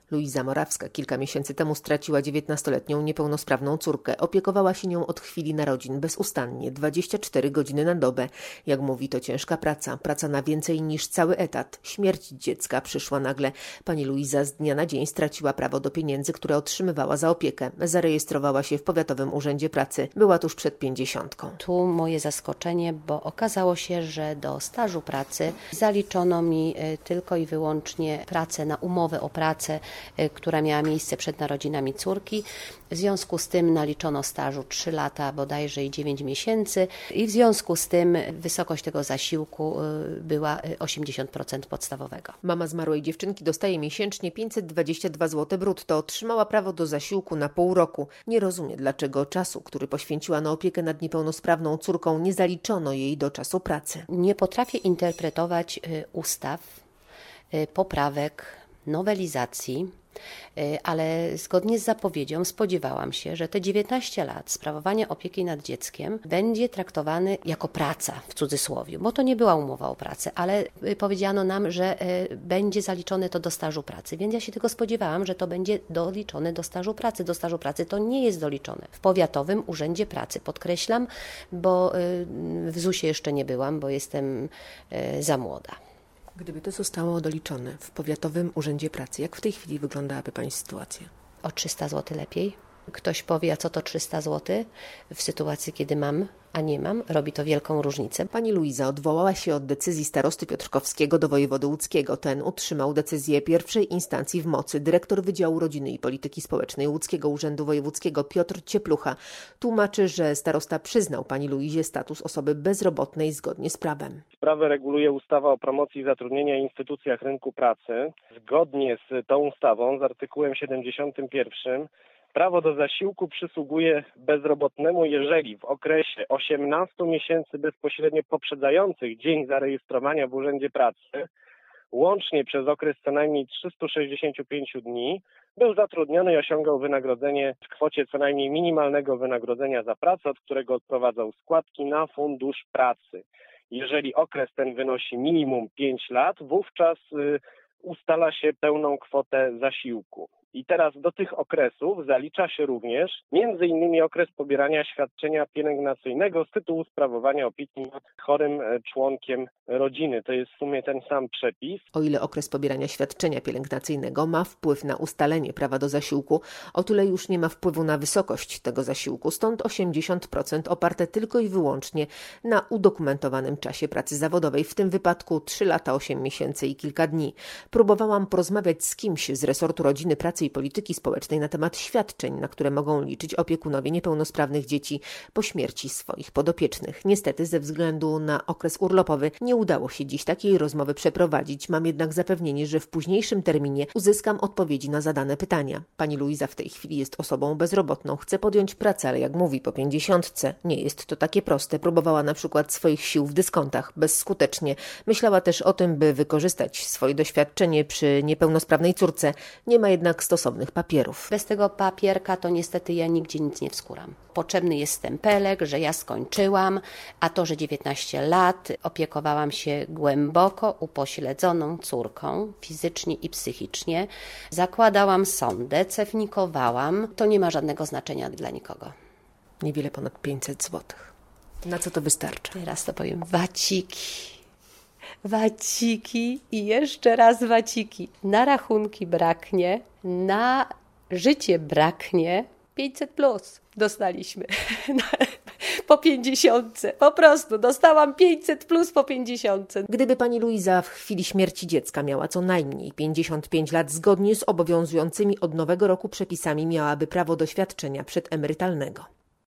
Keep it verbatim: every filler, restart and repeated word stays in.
Luiza Morawska kilka miesięcy temu straciła dziewiętnastoletnią niepełnosprawną córkę. Opiekowała się nią od chwili narodzin bezustannie, dwadzieścia cztery godziny na dobę. Jak mówi, to ciężka praca, praca na więcej niż cały etat. Śmierć dziecka przyszła nagle. Pani Luiza z dnia na dzień straciła prawo do pieniędzy, które otrzymywała za opiekę. Zarejestrowała się w Powiatowym Urzędzie Pracy. Była tuż przed pięćdziesiątką. Tu moje zaskoczenie, bo okazało się, że do stażu pracy zaliczono mi tylko i wyłącznie pracę na umowę o pracę, która miała miejsce przed narodzinami córki. W związku z tym naliczono stażu trzy lata bodajże i dziewięć miesięcy i w związku z tym wysokość tego zasiłku była osiemdziesiąt procent podstawowego. Mama zmarłej dziewczynki dostaje miesięcznie pięćset dwadzieścia dwa złote brutto. Otrzymała prawo do zasiłku na pół roku. Nie rozumie, dlaczego czasu, który poświęciła na opiekę nad niepełnosprawną córką, nie zaliczono jej do czasu pracy. Nie potrafię interpretować ustaw, poprawek, nowelizacji, ale zgodnie z zapowiedzią spodziewałam się, że te dziewiętnaście lat sprawowania opieki nad dzieckiem będzie traktowane jako praca, w cudzysłowie, bo to nie była umowa o pracę, ale powiedziano nam, że będzie zaliczone to do stażu pracy, więc ja się tego spodziewałam, że to będzie doliczone do stażu pracy. Do stażu pracy to nie jest doliczone. W Powiatowym Urzędzie Pracy, podkreślam, bo w zusie jeszcze nie byłam, bo jestem za młoda. Gdyby to zostało doliczone w Powiatowym Urzędzie Pracy, jak w tej chwili wyglądałaby Pani sytuacja? O trzysta złotych lepiej. Ktoś powie, a co to trzysta złotych? W sytuacji, kiedy mam, a nie mam, robi to wielką różnicę. Pani Luiza odwołała się od decyzji starosty piotrkowskiego do wojewody łódzkiego. Ten utrzymał decyzję pierwszej instancji w mocy. Dyrektor Wydziału Rodziny i Polityki Społecznej Łódzkiego Urzędu Wojewódzkiego Piotr Cieplucha tłumaczy, że starosta przyznał pani Luizie status osoby bezrobotnej zgodnie z prawem. Sprawę reguluje ustawa o promocji zatrudnienia i instytucjach rynku pracy. Zgodnie z tą ustawą, z artykułem siedemdziesiątym pierwszym, prawo do zasiłku przysługuje bezrobotnemu, jeżeli w okresie osiemnastu miesięcy bezpośrednio poprzedzających dzień zarejestrowania w Urzędzie Pracy, łącznie przez okres co najmniej trzysta sześćdziesiąt pięć dni, był zatrudniony i osiągał wynagrodzenie w kwocie co najmniej minimalnego wynagrodzenia za pracę, od którego odprowadzał składki na Fundusz Pracy. Jeżeli okres ten wynosi minimum pięć lat, wówczas y, ustala się pełną kwotę zasiłku. I teraz do tych okresów zalicza się również między innymi okres pobierania świadczenia pielęgnacyjnego z tytułu sprawowania opieki nad chorym członkiem rodziny. To jest w sumie ten sam przepis. O ile okres pobierania świadczenia pielęgnacyjnego ma wpływ na ustalenie prawa do zasiłku, o tyle już nie ma wpływu na wysokość tego zasiłku. Stąd osiemdziesiąt procent oparte tylko i wyłącznie na udokumentowanym czasie pracy zawodowej, w tym wypadku trzy lata, osiem miesięcy i kilka dni. Próbowałam porozmawiać z kimś z resortu rodziny, pracy i polityki społecznej na temat świadczeń, na które mogą liczyć opiekunowie niepełnosprawnych dzieci po śmierci swoich podopiecznych. Niestety ze względu na okres urlopowy nie udało się dziś takiej rozmowy przeprowadzić. Mam jednak zapewnienie, że w późniejszym terminie uzyskam odpowiedzi na zadane pytania. Pani Luiza w tej chwili jest osobą bezrobotną, chce podjąć pracę, ale jak mówi, po pięćdziesiątce nie jest to takie proste. Próbowała na przykład swoich sił w dyskontach, bezskutecznie. Myślała też o tym, by wykorzystać swoje doświadczenie przy niepełnosprawnej córce. Nie ma jednak stosownych papierów. Bez tego papierka to niestety ja nigdzie nic nie wskuram. Potrzebny jest stempelek, że ja skończyłam, a to, że dziewiętnaście lat opiekowałam się głęboko upośledzoną córką, fizycznie i psychicznie. Zakładałam sondę, cewnikowałam. To nie ma żadnego znaczenia dla nikogo. Niewiele ponad pięćset złotych. Na co to wystarcza? Teraz to powiem, waciki. Waciki i jeszcze raz waciki. Na rachunki braknie, na życie braknie. pięćset plus dostaliśmy po pięćdziesiątce. Po prostu dostałam pięćset plus po pięćdziesiątce. Gdyby pani Luiza w chwili śmierci dziecka miała co najmniej pięćdziesiąt pięć lat, zgodnie z obowiązującymi od nowego roku przepisami miałaby prawo do świadczenia przedemerytalnego.